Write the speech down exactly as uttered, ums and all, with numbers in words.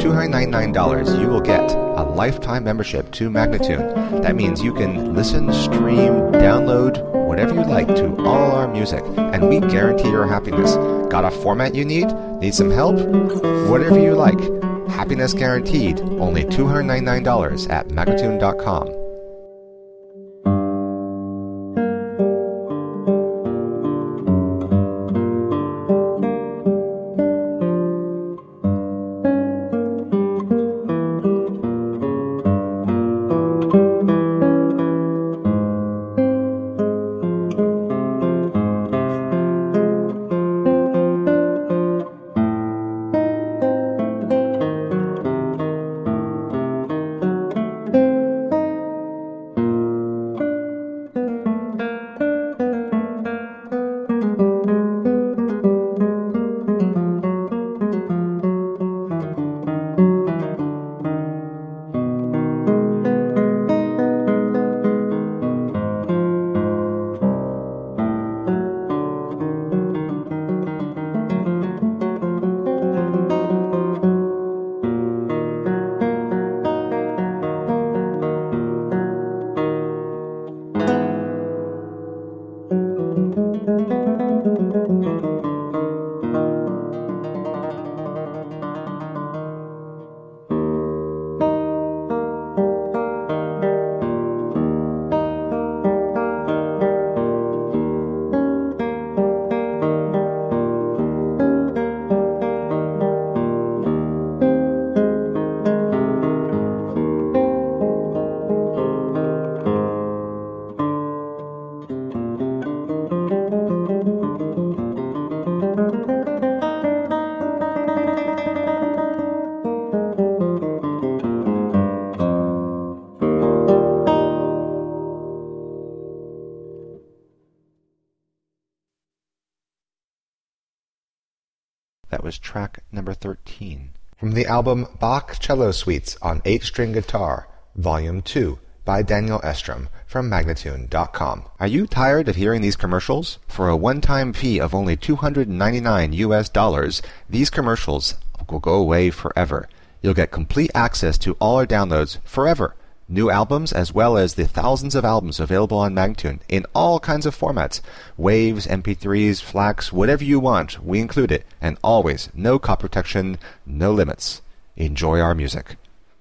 two hundred ninety-nine dollars, you will get a lifetime membership to Magnatune. That means you can listen, stream, download, whatever you like to all our music, and we guarantee your happiness. Got a format you need? Need some help? Whatever you like. Happiness guaranteed. Only two hundred ninety-nine dollars at Magnatune dot com. That was track number thirteen. From the album Bach Cello Suites on eight-string Guitar, Volume two, by Daniel Estrom, from Magnatune dot com. Are you tired of hearing these commercials? For a one-time fee of only two hundred ninety-nine U S dollars, these commercials will go away forever. You'll get complete access to all our downloads forever. New albums as well as the thousands of albums available on Magnatune in all kinds of formats. Waves, M P threes, FLACs, whatever you want, we include it. And always, no copy protection, no limits. Enjoy our music.